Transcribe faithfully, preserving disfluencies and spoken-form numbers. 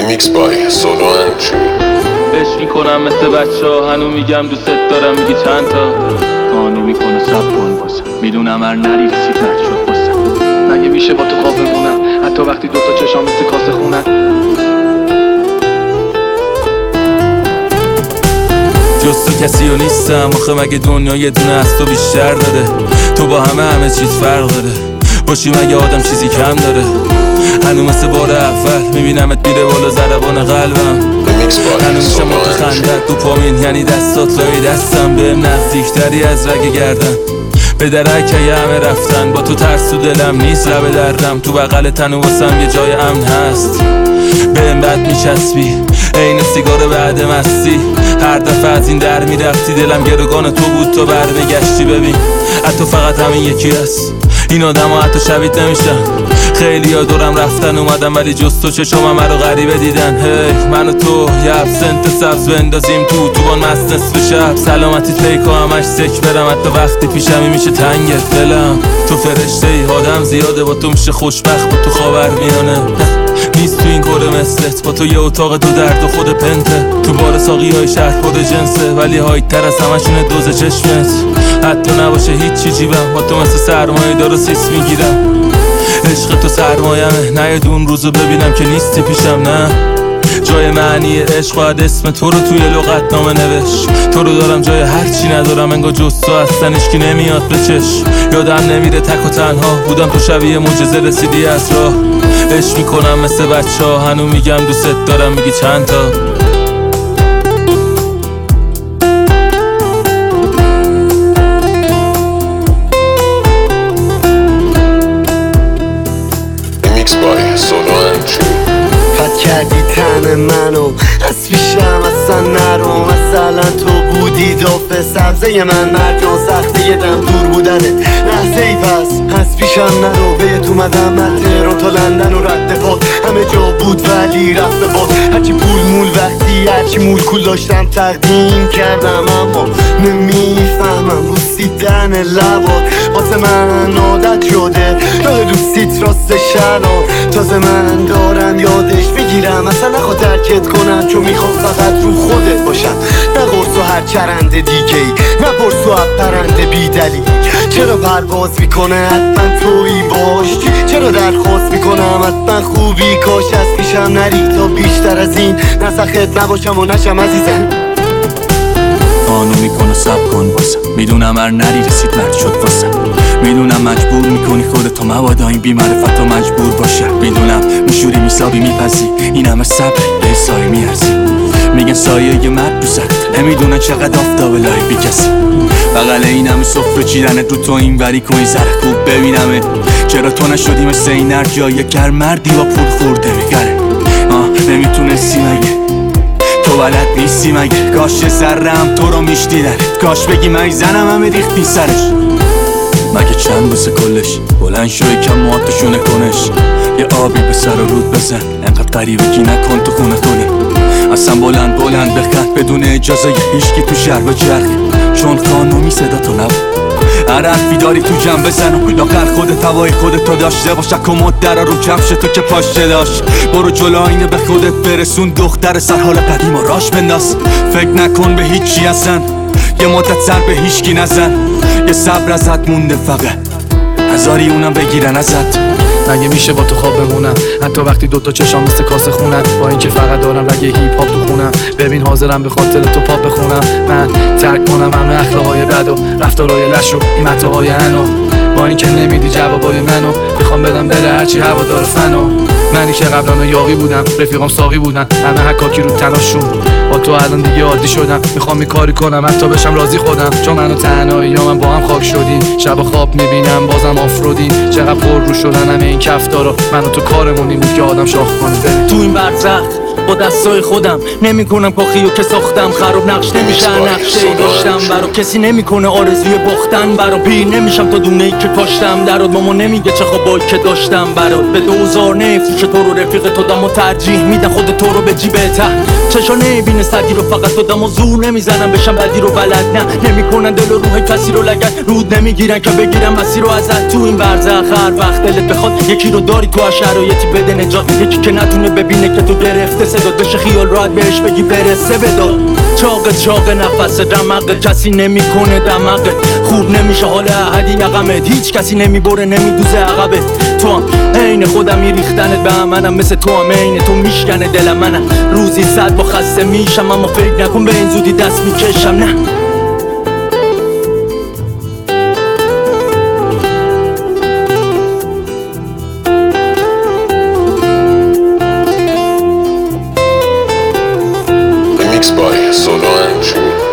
ریمیکس بای سولوانچی. عشق میکنم مثل بچه ها، هنو میگم دوست دارم، میگی چند تا قانو میکنه سب کن باسم، میدونم هر نری رسید مرد شد باسم. مگه میشه با تو خواب بمونم حتی وقتی دوتا چشام مثل کاسه خونن؟ جز تو کسی و نیستم آخه، مگه دنیا یه دونه از تو بیشتر داره؟ تو با همه همه چیز فرق داره، باشی مگه آدم چیزی کم داره؟ هنو مثل بار اول میبینمت میره بالا ضربان قلبم، هنو میشه متخندت تو پامین، یعنی دستات لای دستم، بهم نزدیکتری از رگ گردن. به درکه همه رفتن، با تو ترس تو دلم نیست، لب دردم تو بغل تنو واسم یه جای امن هست. بهم بد میچسبی عین سیگار بعد مستی، هر دفعه از این در میرفتی دلم گروگان تو بود، تو بر بگشتی. ببین حتی فقط همین یکی هست، این آدم ها حتی شبیت نمیشن. خیلی ها دورم رفتن اومدم ولی جز تو چشم همه رو غریبه دیدن. هی من و تو یه ابسنت سبز بندازیم تو تو بان مست نصف شب، سلامتی پیکو همش سک برم، حتی وقتی پیشمی میشه تنگت دلم. تو فرشته ای آدم زیاده، با تو میشه خوشبخت، با تو خاور میانه نیست تو این کره مثلت، با تو یه اتاق دو درد و خود پنته، تو بار ساقی های شهر خود جنسه ولی هایت تر از همشونه دوز چشمت. حتی نباشه هیچی جیبم، با تو مثل سرمایه دار و سیس میگیرم. عشق تو سرمایمه، نه یه دون روزو ببینم که نیستی پیشم، نه جای معنی عشق باید اسم تو رو توی لغت نامه نوشت. تو رو دارم جای هرچی ندارم، انگار جز تو هستن اشکی نمیاد به چشم. یادم نمیره تک و تنها بودم، تو شبیه معجزه رسیدی از راه. عشق میکنم مثل بچه ها، هنو میگم دوست دارم، میگی چند تا ریمیکس بای سولوانچی. خط کردی تن منو از پیشم اصلا نرو، مثلا تو بودی داف سبزه من، مرجان سخته یه دم دور بودنه لحظه ای، پس از پیشم نرو. بهت اومدم من تهران تا لندن و رد پاد، همه جا بود ولی رفت به باد. هرچی پول مول وقتی هرچی مول کول داشتم تقدیم کردم، اما نمیفهمم بوسیدن لبات واسه من عادت شده، راه دوستیت راست شران تازه من دارم یادش بگیرم. اصلا نخواد درکت کنم چون میخوام فقط رو خودت باشم، نه قرص و هر چرند دیگه ای، نه پرس و پرنده بی دلیل. چرا پرواز میکنه حتما تویی باش، چرا درخواست میکنم حتما خوبی کاش از پیشم نری تا بیشتر از این نسخت نباشم و نشم عزیزم. قانو میکنه سب کن باسم، میدونم هر نری رسید مرد شد واسم. میدونم مجبور میکنی خودتو مبادا این بیمعرفت و مجبور باشه. میدونم میشوری میسابی میپذی این همه صبری به سایه میارزی. میگن سایه یه مرد رو سخت، نمیدونن چقدر آفتاب لای بی کسی. بغل این همه صفر چیدن رو تو این وری کنی زره خوب ببینمه. چرا تو نشدی مثل این هر جایه گر مردی با پول خورده میگره. آه نمیتونستی مگه تو بلد نیستی مگه؟ کاش سرم تو رو میشدیدنت، کاش بگی من زنم همه ریختی سرش. مگه چند بسه کلش بلند شوی کم مواتشونه کنش، یه آبی به سر و رود بزن انقدر قریبگی نکن تو خونه کنه. اصلا بلند بلند بخند بدون اجازه هیچکی تو شهر و جرخ، چون قانونی صدا تو نبود. هر حرفی داری تو جمع بزن و لاغر خودت هوای خودت تو داشته باش. کمد درا رو کفش تو که پاشه داشت، برو جلو آینه به خودت برسون، دختر سر حال قدیم و راش بنداز. فکر نکن به هیچی اصلا، یه مدت سر به هیچکی نزن، یه صبر ازت مونده فقط هزاری اونم بگیرن ازت. مگه میشه با تو خواب بمونم حتی وقتی دوتا چشام مثل کاسه خونن، با اینکه فقط دارم رگ هیپ هاپ تو خونم. ببین حاضرم به خاطر تو پاپ بخونم، من ترک کنم همه اخلاقهای بد و رفتارهای لش و این متاهای انو، با اینکه نمیدی جوابای منو میخوام بدم بره هرچی هوادار فنو. منی که قبلا یاقی بودم رفیقام ساقی بودن، همه حکاکی رو تناشون، با تو الان دیگه عادی شدم. میخوام این کاری کنم حتی بشم راضی خودم، چون منو تنهایی یا من با هم خاک شدیم. شب خواب میبینم بازم آفرودی، چقدر پر رو شدن همه این کفتارا. منو تو کارمون این بود که آدم شاخ کنه. تو این برزخ با دستای خودم نمیکنم پاخیو که ساختم، خراب نقش نمیشه نقشه داشتم برا کسی نمیکنه آرزوی باختن برا. پیر نمیشم تا دونه ای که کاشتم درات، ماما نمیگه چه خوابایی که داشتم برات. به دوزار نفروش تو رو رفیق تو دم و ترجیح میدن خود تو رو به جیبه ته. چشا نمیبینه سدی رو فقط تو دم و زور نمیزنم بشم بدی رو بلد، نه نمیکنن دل و روح کسی رو لگن، رود نمیگیرن که بگیرن مسیر رو ازت. تو این برزخ هر وقت دلت بخواد یکی رو داری تو هر شرایطی بده نجات، یکی که نتونه ببینه که تو گرفته صداد بشه خیال راحت بهش بگی برسه بداد چاق چاق نفس رمقه کسی نمیکنه دمقه خوب نمیشه حال احدی یقمت هیچ کسی نمیبره نمیدوزه عقبه تو هم عین خودمی ریختنت به هم منم مثل تو هم عین تو میشکنه دل منم روزی صد با خسته میشم اما فکر نکن به این زودی دست میکشم نه Remixed by Solo and Jimmy.